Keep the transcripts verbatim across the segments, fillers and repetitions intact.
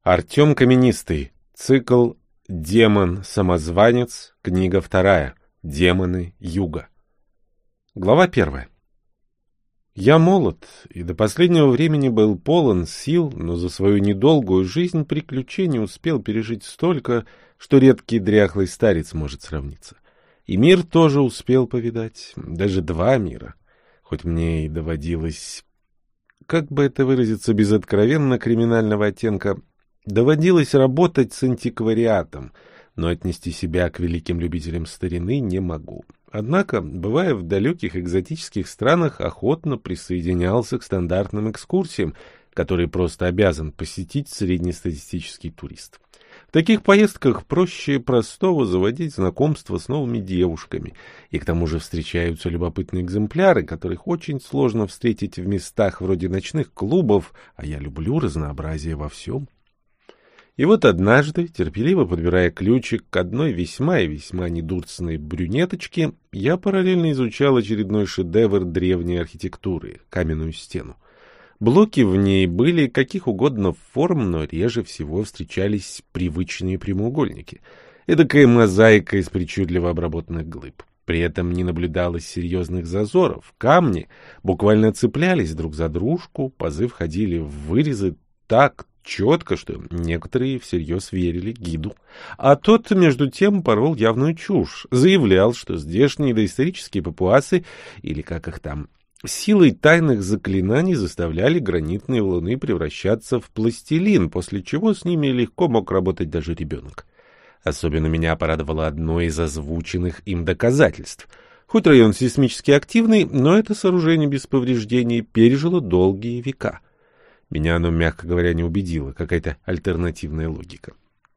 Артем Каменистый. Цикл «Демон-самозванец». Книга вторая. Демоны Юга. Глава первая. Я молод и до последнего времени был полон сил, но за свою недолгую жизнь приключений успел пережить столько, что редкий дряхлый старец может сравниться. И мир тоже успел повидать, даже два мира. Хоть мне и доводилось, как бы это выразиться без откровенно криминального оттенка, доводилось работать с антиквариатом, но отнести себя к великим любителям старины не могу. Однако, бывая в далеких экзотических странах, охотно присоединялся к стандартным экскурсиям, которые просто обязан посетить среднестатистический турист. В таких поездках проще простого заводить знакомство с новыми девушками, и к тому же встречаются любопытные экземпляры, которых очень сложно встретить в местах вроде ночных клубов, а я люблю разнообразие во всем. И вот однажды, терпеливо подбирая ключик к одной весьма и весьма недурственной брюнеточке, я параллельно изучал очередной шедевр древней архитектуры — каменную стену. Блоки в ней были каких угодно форм, но реже всего встречались привычные прямоугольники. Эдакая мозаика из причудливо обработанных глыб. При этом не наблюдалось серьезных зазоров. Камни буквально цеплялись друг за дружку, пазы входили в вырезы так четко, что некоторые всерьез верили гиду. А тот, между тем, порол явную чушь. Заявлял, что здешние доисторические папуасы, или как их там, силой тайных заклинаний заставляли гранитные валуны превращаться в пластилин, после чего с ними легко мог работать даже ребенок. Особенно меня порадовало одно из озвученных им доказательств. Хоть район сейсмически активный, но это сооружение без повреждений пережило долгие века. Меня оно, мягко говоря, не убедило, какая-то альтернативная логика.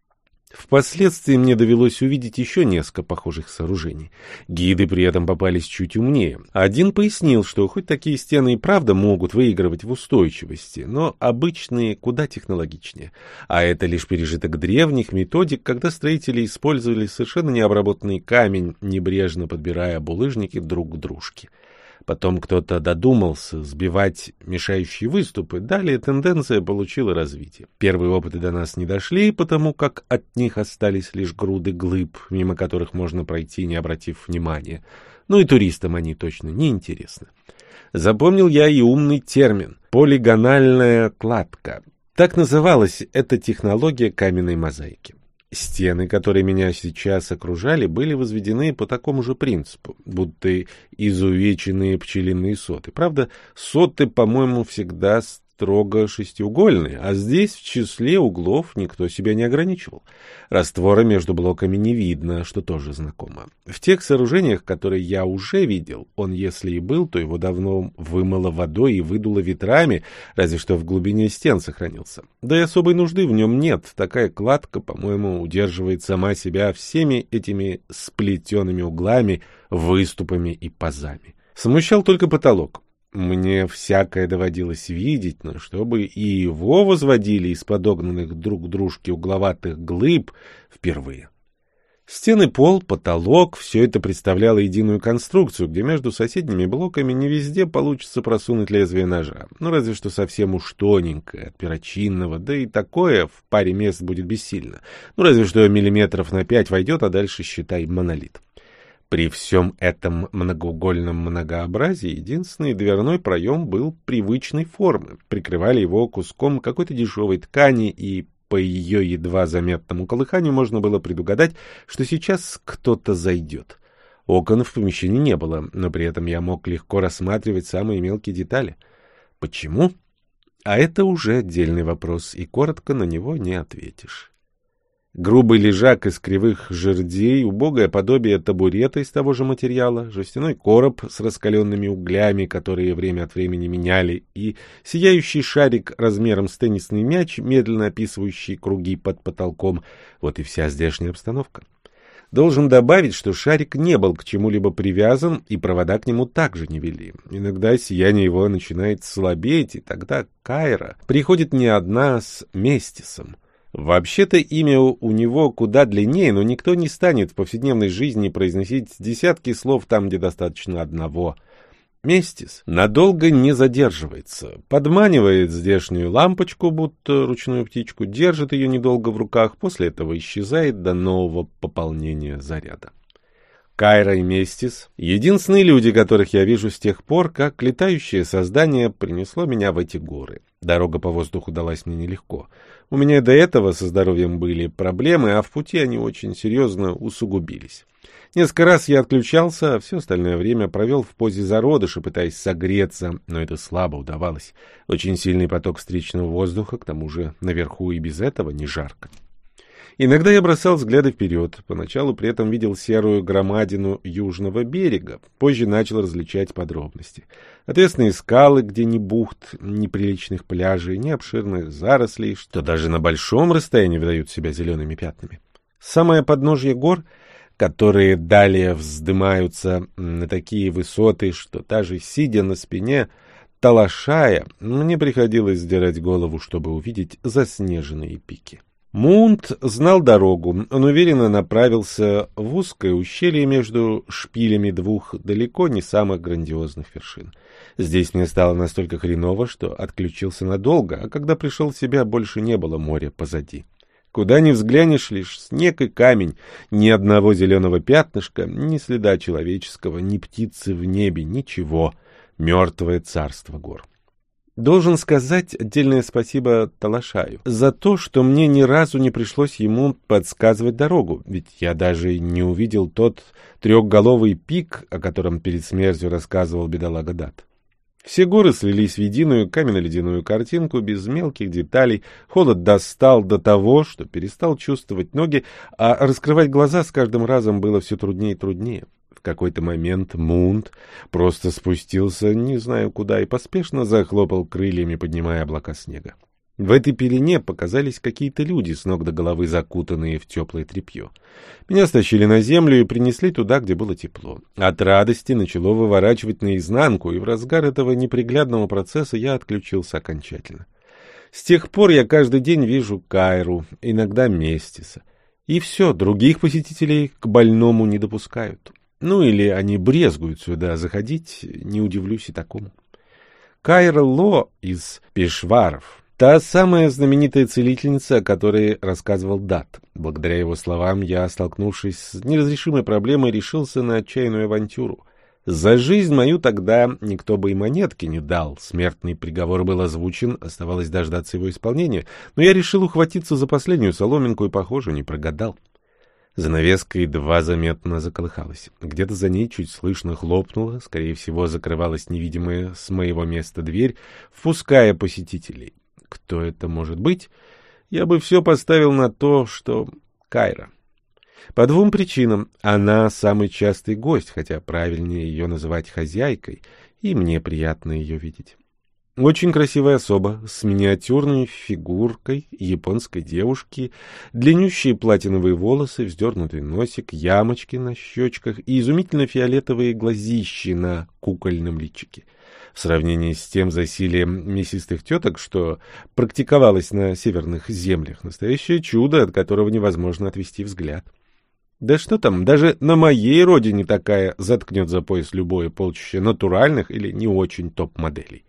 Впоследствии мне довелось увидеть еще несколько похожих сооружений. Гиды при этом попались чуть умнее. Один пояснил, что хоть такие стены и правда могут выигрывать в устойчивости, но обычные куда технологичнее. А это лишь пережиток древних методик, когда строители использовали совершенно необработанный камень, небрежно подбирая булыжники друг к дружке. Потом кто-то додумался сбивать мешающие выступы, далее тенденция получила развитие. Первые опыты до нас не дошли, потому как от них остались лишь груды глыб, мимо которых можно пройти, не обратив внимания. Ну и туристам они точно не интересны. Запомнил я и умный термин — полигональная кладка. Так называлась эта технология каменной мозаики. Стены, которые меня сейчас окружали, были возведены по такому же принципу, будто изувеченные пчелиные соты. Правда, соты, по-моему, всегда строго шестиугольные, а здесь в числе углов никто себя не ограничивал. Раствора между блоками не видно, что тоже знакомо. В тех сооружениях, которые я уже видел, он, если и был, то его давно вымыло водой и выдуло ветрами, разве что в глубине стен сохранился. Да и особой нужды в нем нет. Такая кладка, по-моему, удерживает сама себя всеми этими сплетенными углами, выступами и пазами. Смущал только потолок. Мне всякое доводилось видеть, но чтобы и его возводили из подогнанных друг к дружке угловатых глыб впервые. Стены, пол, потолок — все это представляло единую конструкцию, где между соседними блоками не везде получится просунуть лезвие ножа. Ну, разве что совсем уж тоненькое, от перочинного, да и такое в паре мест будет бессильно. Ну, разве что миллиметров на пять войдет, а дальше, считай, монолит. При всем этом многоугольном многообразии единственный дверной проем был привычной формы. Прикрывали его куском какой-то дешевой ткани, и по ее едва заметному колыханию можно было предугадать, что сейчас кто-то зайдет. Окон в помещении не было, но при этом я мог легко рассматривать самые мелкие детали. Почему? А это уже отдельный вопрос, и коротко на него не ответишь. Грубый лежак из кривых жердей, убогое подобие табурета из того же материала, жестяной короб с раскаленными углями, которые время от времени меняли, и сияющий шарик размером с теннисный мяч, медленно описывающий круги под потолком. Вот и вся здешняя обстановка. Должен добавить, что шарик не был к чему-либо привязан, и провода к нему также не вели. Иногда сияние его начинает слабеть, и тогда Кайра приходит не одна с Местисом. Вообще-то имя у него куда длиннее, но никто не станет в повседневной жизни произносить десятки слов там, где достаточно одного. Местис надолго не задерживается, подманивает здешнюю лампочку, будто ручную птичку, держит ее недолго в руках, после этого исчезает до нового пополнения заряда. Кайра и Местис — единственные люди, которых я вижу с тех пор, как летающее создание принесло меня в эти горы. Дорога по воздуху далась мне нелегко. У меня и до этого со здоровьем были проблемы, а в пути они очень серьезно усугубились. Несколько раз я отключался, а все остальное время провел в позе зародыша, пытаясь согреться, но это слабо удавалось. Очень сильный поток встречного воздуха, к тому же наверху и без этого не жарко. Иногда я бросал взгляды вперед, поначалу при этом видел серую громадину южного берега, позже начал различать подробности. Отвесные скалы, где ни бухт, ни приличных пляжей, ни обширных зарослей, что даже на большом расстоянии выдают себя зелеными пятнами. Самое подножье гор, которые далее вздымаются на такие высоты, что даже сидя на спине талашая, мне приходилось сдирать голову, чтобы увидеть заснеженные пики. Мунт знал дорогу, он уверенно направился в узкое ущелье между шпилями двух далеко не самых грандиозных вершин. Здесь мне стало настолько хреново, что отключился надолго, а когда пришел в себя, больше не было моря позади. Куда ни взглянешь, лишь снег и камень, ни одного зеленого пятнышка, ни следа человеческого, ни птицы в небе, ничего. Мертвое царство гор. Должен сказать отдельное спасибо Талашаю за то, что мне ни разу не пришлось ему подсказывать дорогу, ведь я даже не увидел тот трехголовый пик, о котором перед смертью рассказывал бедолага Дат. Все горы слились в единую каменно-ледяную картинку без мелких деталей, холод достал до того, что перестал чувствовать ноги, а раскрывать глаза с каждым разом было все труднее и труднее. В какой-то момент Мунт просто спустился, не знаю куда, и поспешно захлопал крыльями, поднимая облака снега. В этой пелене показались какие-то люди, с ног до головы закутанные в теплое тряпье. Меня стащили на землю и принесли туда, где было тепло. От радости начало выворачивать наизнанку, и в разгар этого неприглядного процесса я отключился окончательно. С тех пор я каждый день вижу Кайру, иногда Местиса. И все, других посетителей к больному не допускают. Ну или они брезгуют сюда заходить, не удивлюсь и такому. Кайра Ло из Пешваров, та самая знаменитая целительница, о которой рассказывал Дат. Благодаря его словам я, столкнувшись с неразрешимой проблемой, решился на отчаянную авантюру. За жизнь мою тогда никто бы и монетки не дал. Смертный приговор был озвучен, оставалось дождаться его исполнения, но я решил ухватиться за последнюю соломинку и, похоже, не прогадал. Занавеска едва заметно заколыхалась. Где-то за ней чуть слышно хлопнула, скорее всего, закрывалась невидимая с моего места дверь, впуская посетителей. Кто это может быть? Я бы все поставил на то, что Кайра. По двум причинам. Она самый частый гость, хотя правильнее ее называть хозяйкой, и мне приятно ее видеть. Очень красивая особа, с миниатюрной фигуркой японской девушки, длиннющие платиновые волосы, вздернутый носик, ямочки на щечках и изумительно фиолетовые глазищи на кукольном личике. В сравнении с тем засилием мясистых теток, что практиковалось на северных землях, настоящее чудо, от которого невозможно отвести взгляд. Да что там, даже на моей родине такая заткнет за пояс любое полчище натуральных или не очень топ-моделей.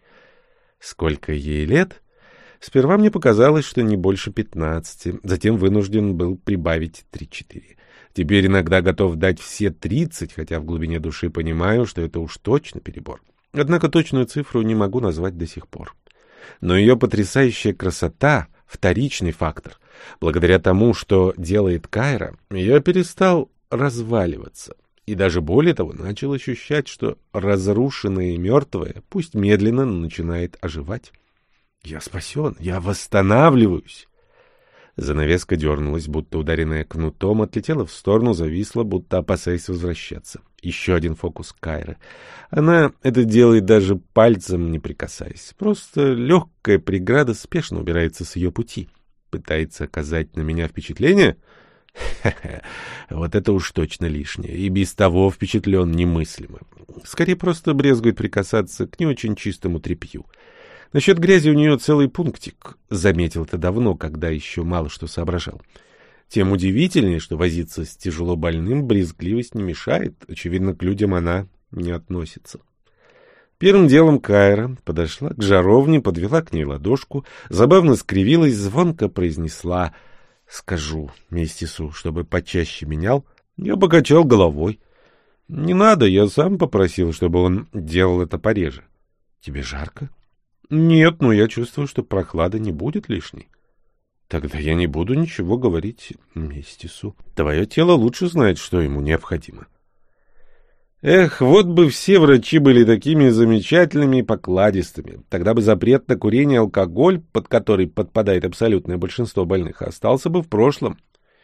Сколько ей лет? Сперва мне показалось, что не больше пятнадцати, затем вынужден был прибавить три-четыре. Теперь иногда готов дать все тридцать, хотя в глубине души понимаю, что это уж точно перебор. Однако точную цифру не могу назвать до сих пор. Но ее потрясающая красота — вторичный фактор. Благодаря тому, что делает Кайра, я перестал разваливаться. И даже более того, начал ощущать, что разрушенное и мертвое, пусть медленно, но начинает оживать. Я спасен, я восстанавливаюсь. Занавеска дернулась, будто ударенная кнутом, отлетела в сторону, зависла, будто опасаясь возвращаться. Еще один фокус Кайры. Она это делает даже пальцем не прикасаясь. Просто легкая преграда спешно убирается с ее пути. Пытается оказать на меня впечатление? Ха-ха, вот это уж точно лишнее, и без того впечатлен немыслимо. Скорее просто брезгует прикасаться к не очень чистому тряпью. Насчет грязи у нее целый пунктик. Заметил это давно, когда еще мало что соображал. Тем удивительнее, что возиться с тяжело больным брезгливость не мешает. Очевидно, к людям она не относится. Первым делом Кайра подошла к жаровне, подвела к ней ладошку, забавно скривилась, звонко произнесла: «Скажу Мистису, чтобы почаще менял». Я покачал головой. «Не надо, я сам попросил, чтобы он делал это пореже». «Тебе жарко?» «Нет, но я чувствую, что прохлада не будет лишней». «Тогда я не буду ничего говорить Мистису. Твое тело лучше знает, что ему необходимо». Эх, вот бы все врачи были такими замечательными и покладистыми. Тогда бы запрет на курение и алкоголь, под который подпадает абсолютное большинство больных, остался бы в прошлом.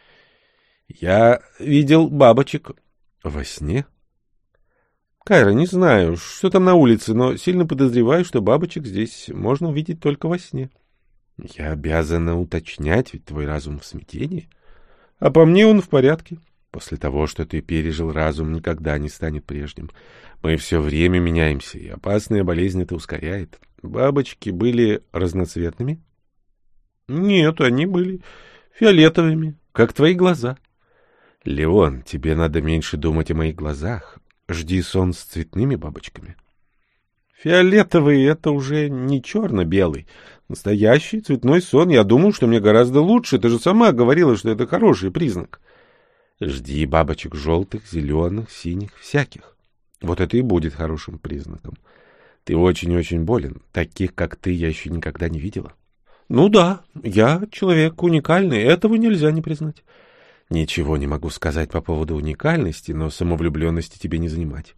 Я видел бабочек во сне. Кайра, не знаю, что там на улице, но сильно подозреваю, что бабочек здесь можно увидеть только во сне. Я обязана уточнять, ведь твой разум в смятении. А по мне он в порядке. После того, что ты пережил, разум никогда не станет прежним. Мы все время меняемся, и опасная болезнь это ускоряет. Бабочки были разноцветными? Нет, они были фиолетовыми, как твои глаза. Леон, тебе надо меньше думать о моих глазах. Жди сон с цветными бабочками. Фиолетовый — это уже не черно-белый. Настоящий цветной сон. Я думаю, что мне гораздо лучше. Ты же сама говорила, что это хороший признак. Жди бабочек желтых, зеленых, синих, всяких. Вот это и будет хорошим признаком. Ты очень-очень болен. Таких, как ты, я еще никогда не видела. Ну да, я человек уникальный. Этого нельзя не признать. Ничего не могу сказать по поводу уникальности, но самовлюбленности тебе не занимать.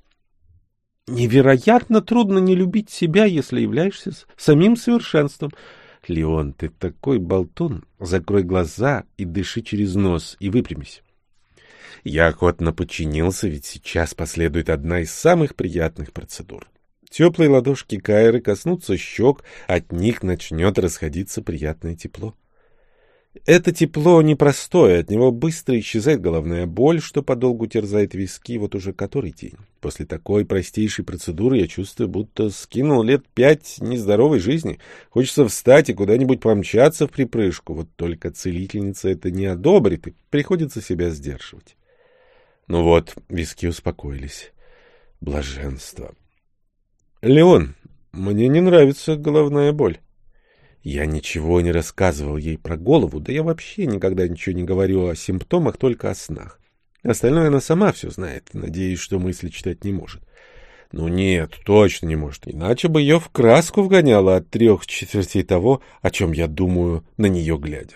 Невероятно трудно не любить себя, если являешься самим совершенством. Леон, ты такой болтун. Закрой глаза и дыши через нос, и выпрямись. Я охотно подчинился, ведь сейчас последует одна из самых приятных процедур. Теплые ладошки Кайры коснутся щек, от них начнет расходиться приятное тепло. Это тепло непростое, от него быстро исчезает головная боль, что подолгу терзает виски вот уже который день. После такой простейшей процедуры я чувствую, будто скинул лет пять нездоровой жизни. Хочется встать и куда-нибудь помчаться в припрыжку, вот только целительница это не одобрит, и приходится себя сдерживать. Ну вот, виски успокоились. Блаженство. Леон, мне не нравится головная боль. Я ничего не рассказывал ей про голову, да я вообще никогда ничего не говорю о симптомах, только о снах. Остальное она сама все знает, надеюсь, что мысли читать не может. Ну нет, точно не может, иначе бы ее в краску вгоняло от трех четвертей того, о чем я думаю, на нее глядя.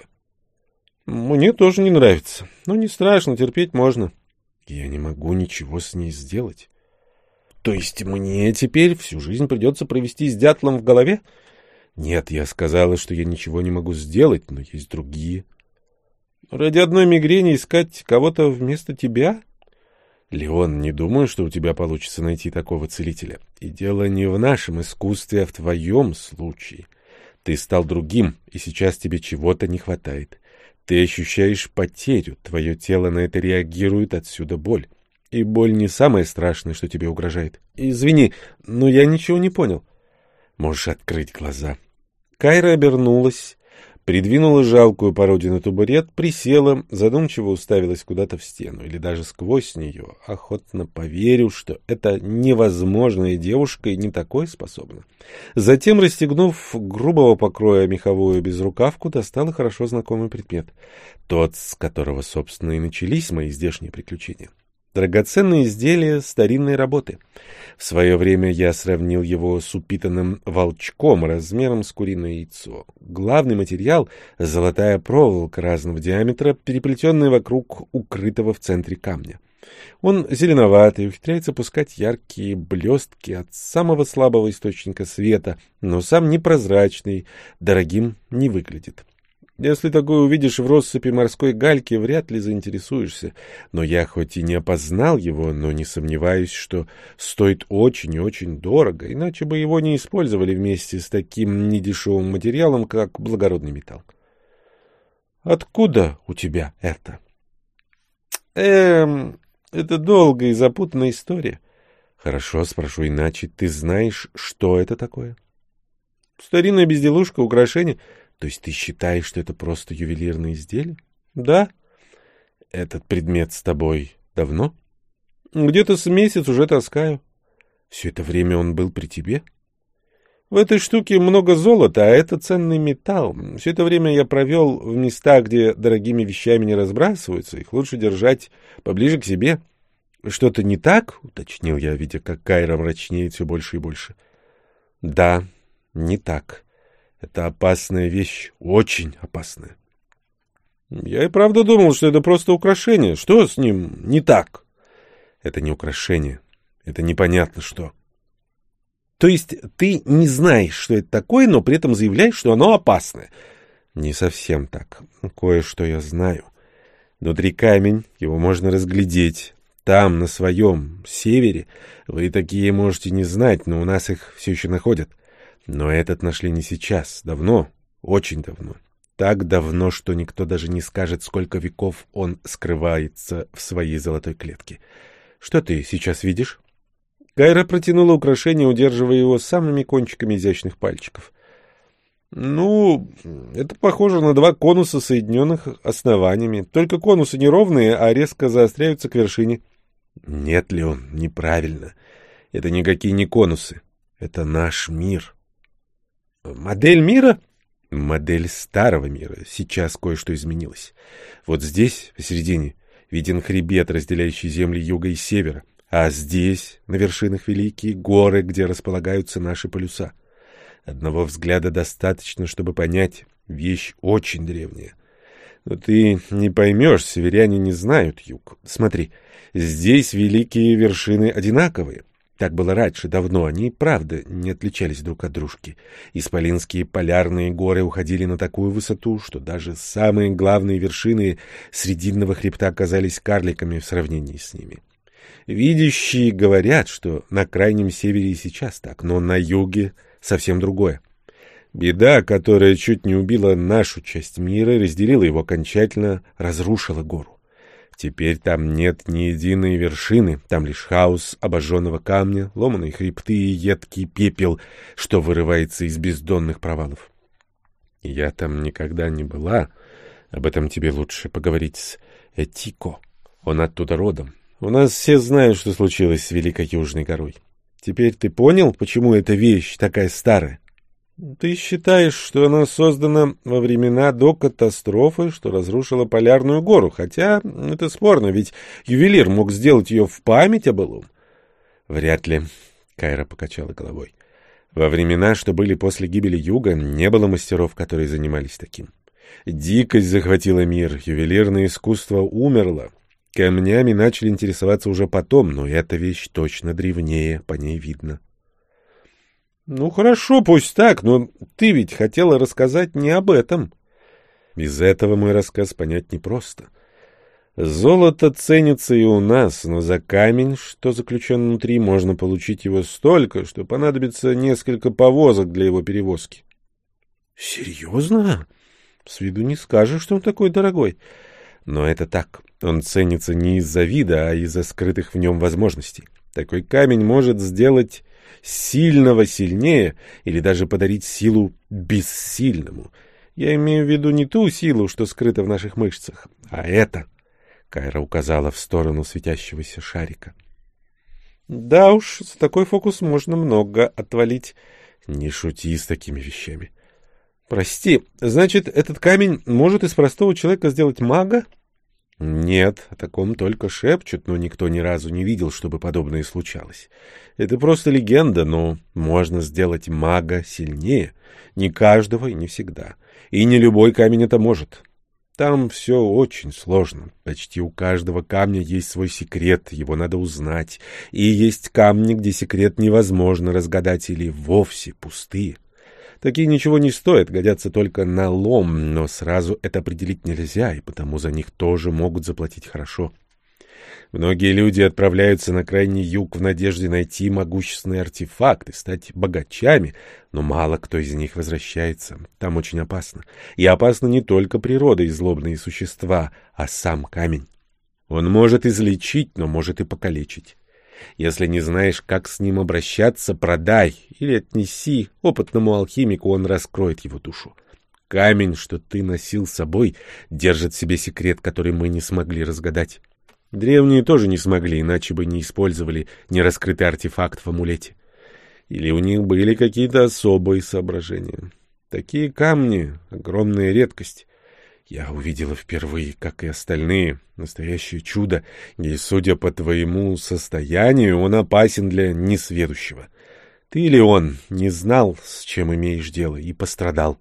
Мне тоже не нравится, но не страшно, терпеть можно. Я не могу ничего с ней сделать. То есть мне теперь всю жизнь придется провести с дятлом в голове? Нет, я сказала, что я ничего не могу сделать, но есть другие. Ради одной мигрени искать кого-то вместо тебя? Леон, не думаю, что у тебя получится найти такого целителя. И дело не в нашем искусстве, а в твоем случае. Ты стал другим, и сейчас тебе чего-то не хватает. Ты ощущаешь потерю, твое тело на это реагирует, отсюда боль. И боль не самое страшное, что тебе угрожает. Извини, но я ничего не понял. Можешь открыть глаза. Кайра обернулась, придвинула жалкую пародию на табурет, присела, задумчиво уставилась куда-то в стену, или даже сквозь нее. Охотно поверю, что эта невозможная девушка и не такое способна. Затем, расстегнув грубого покроя меховую безрукавку, достала хорошо знакомый предмет. Тот, с которого, собственно, и начались мои здешние приключения. Драгоценные изделия старинной работы. В свое время я сравнил его с упитанным волчком размером с куриное яйцо. Главный материал — золотая проволока разного диаметра, переплетенная вокруг укрытого в центре камня. Он зеленоватый, ухитряется пускать яркие блестки от самого слабого источника света, но сам непрозрачный, дорогим не выглядит. Если такое увидишь в россыпи морской гальки, вряд ли заинтересуешься. Но я хоть и не опознал его, но не сомневаюсь, что стоит очень и очень дорого, иначе бы его не использовали вместе с таким недешевым материалом, как благородный металл. Откуда у тебя это? Эм, это долгая и запутанная история. Хорошо, спрошу иначе. Ты знаешь, что это такое? Старинная безделушка, украшение. То есть ты считаешь, что это просто ювелирные изделия? Да. Этот предмет с тобой давно? Где-то с месяц уже таскаю. Все это время он был при тебе? В этой штуке много золота, а это ценный металл. Все это время я провел в местах, где дорогими вещами не разбрасываются. Их лучше держать поближе к себе. Что-то не так? — уточнил я, видя, как Кайра мрачнеет все больше и больше. — Да, не так. Это опасная вещь, очень опасная. Я и правда думал, что это просто украшение. Что с ним не так? Это не украшение. Это непонятно что. То есть ты не знаешь, что это такое, но при этом заявляешь, что оно опасное? Не совсем так. Кое-что я знаю. Внутри камень, его можно разглядеть. Там, на своем севере, вы такие можете не знать, но у нас их все еще находят. Но этот нашли не сейчас, давно, очень давно. Так давно, что никто даже не скажет, сколько веков он скрывается в своей золотой клетке. Что ты сейчас видишь? Кайра протянула украшение, удерживая его самыми кончиками изящных пальчиков. Ну, это похоже на два конуса, соединенных основаниями. Только конусы неровные, а резко заостряются к вершине. Нет ли он, неправильно. Это никакие не конусы. Это наш мир. Модель мира? Модель старого мира. Сейчас кое-что изменилось. Вот здесь, посередине, виден хребет, разделяющий земли юга и севера. А здесь, на вершинах, великие горы, где располагаются наши полюса. Одного взгляда достаточно, чтобы понять, вещь очень древняя. Но ты не поймешь, северяне не знают юг. Смотри, здесь великие вершины одинаковые. Так было раньше, давно. Они, правда, не отличались друг от дружки. Исполинские полярные горы уходили на такую высоту, что даже самые главные вершины Срединного хребта оказались карликами в сравнении с ними. Видящие говорят, что на крайнем севере и сейчас так, но на юге совсем другое. Беда, которая чуть не убила нашу часть мира, разделила его окончательно, разрушила гору. Теперь там нет ни единой вершины, там лишь хаос обожженного камня, ломаные хребты и едкий пепел, что вырывается из бездонных провалов. Я там никогда не была, об этом тебе лучше поговорить с Этико, он оттуда родом. У нас все знают, что случилось с Великой Южной горой. Теперь ты понял, почему эта вещь такая старая? Ты считаешь, что она создана во времена до катастрофы, что разрушила Полярную гору, хотя это спорно, ведь ювелир мог сделать ее в память о былом. Вряд ли, Кайра покачала головой. Во времена, что были после гибели Юга, не было мастеров, которые занимались таким. Дикость захватила мир, ювелирное искусство умерло. Камнями начали интересоваться уже потом, но эта вещь точно древнее, по ней видно. Ну, хорошо, пусть так, но ты ведь хотела рассказать не об этом. Без этого мой рассказ понять непросто. Золото ценится и у нас, но за камень, что заключен внутри, можно получить его столько, что понадобится несколько повозок для его перевозки. Серьезно? С виду не скажешь, что он такой дорогой. Но это так. Он ценится не из-за вида, а из-за скрытых в нем возможностей. Такой камень может сделать сильного сильнее или даже подарить силу бессильному. Я имею в виду не ту силу, что скрыта в наших мышцах, а это. Кайра указала в сторону светящегося шарика. Да уж, за такой фокус можно много отвалить. Не шути с такими вещами. Прости, значит, этот камень может из простого человека сделать мага? Нет, о таком только шепчут, но никто ни разу не видел, чтобы подобное случалось. Это просто легенда, но можно сделать мага сильнее. Не каждого и не всегда. И не любой камень это может. Там все очень сложно. Почти у каждого камня есть свой секрет, его надо узнать. И есть камни, где секрет невозможно разгадать или вовсе пустые. Такие ничего не стоят, годятся только на лом, но сразу это определить нельзя, и потому за них тоже могут заплатить хорошо. Многие люди отправляются на крайний юг в надежде найти могущественный артефакт и стать богачами, но мало кто из них возвращается. Там очень опасно. И опасна не только природа и злобные существа, а сам камень. Он может излечить, но может и покалечить. Если не знаешь, как с ним обращаться, продай или отнеси опытному алхимику, он раскроет его душу. Камень, что ты носил с собой, держит в себе секрет, который мы не смогли разгадать. Древние тоже не смогли, иначе бы не использовали нераскрытый артефакт в амулете. Или у них были какие-то особые соображения. Такие камни — огромная редкость. Я увидела впервые, как и остальные, настоящее чудо, и, судя по твоему состоянию, он опасен для несведущего. Ты или он не знал, с чем имеешь дело, и пострадал.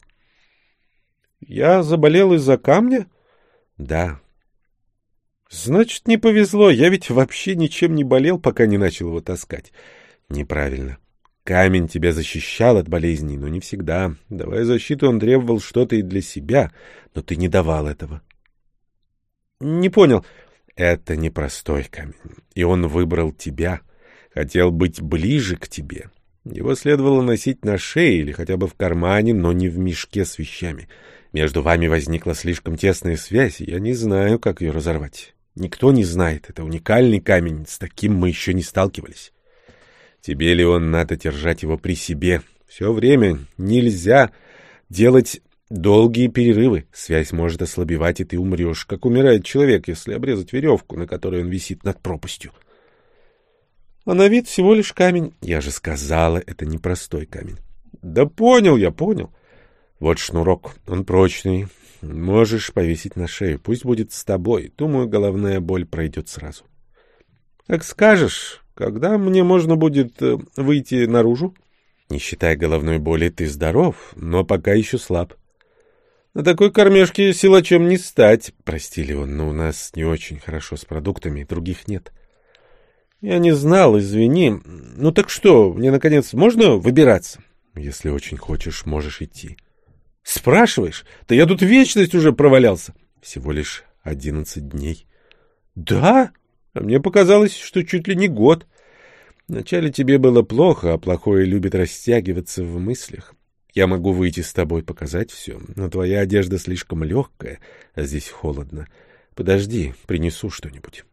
Я заболел из-за камня? Да. Значит, не повезло, я ведь вообще ничем не болел, пока не начал его таскать. Неправильно. Камень тебя защищал от болезней, но не всегда. Давая защиту, он требовал что-то и для себя, но ты не давал этого. Не понял. Это непростой камень, и он выбрал тебя. Хотел быть ближе к тебе. Его следовало носить на шее или хотя бы в кармане, но не в мешке с вещами. Между вами возникла слишком тесная связь, и я не знаю, как ее разорвать. Никто не знает. Это уникальный камень, с таким мы еще не сталкивались. Тебе, Леон, надо держать его при себе. Все время нельзя делать долгие перерывы. Связь может ослабевать, и ты умрешь, как умирает человек, если обрезать веревку, на которой он висит над пропастью. А на вид всего лишь камень. Я же сказала, это непростой камень. Да понял я, понял. Вот шнурок, он прочный. Можешь повесить на шею, пусть будет с тобой. Думаю, головная боль пройдет сразу. Как скажешь. Когда мне можно будет э, выйти наружу? Не считая головной боли, ты здоров, но пока еще слаб. На такой кормежке силачом не стать. Прости, Леон, но у нас не очень хорошо с продуктами, других нет. Я не знал, извини. Ну так что, мне, наконец, можно выбираться? Если очень хочешь, можешь идти. Спрашиваешь? Да я тут вечность уже провалялся. Всего лишь одиннадцать дней. Да? А мне показалось, что чуть ли не год. Вначале тебе было плохо, а плохое любит растягиваться в мыслях. Я могу выйти с тобой показать все, но твоя одежда слишком легкая, а здесь холодно. Подожди, принесу что-нибудь.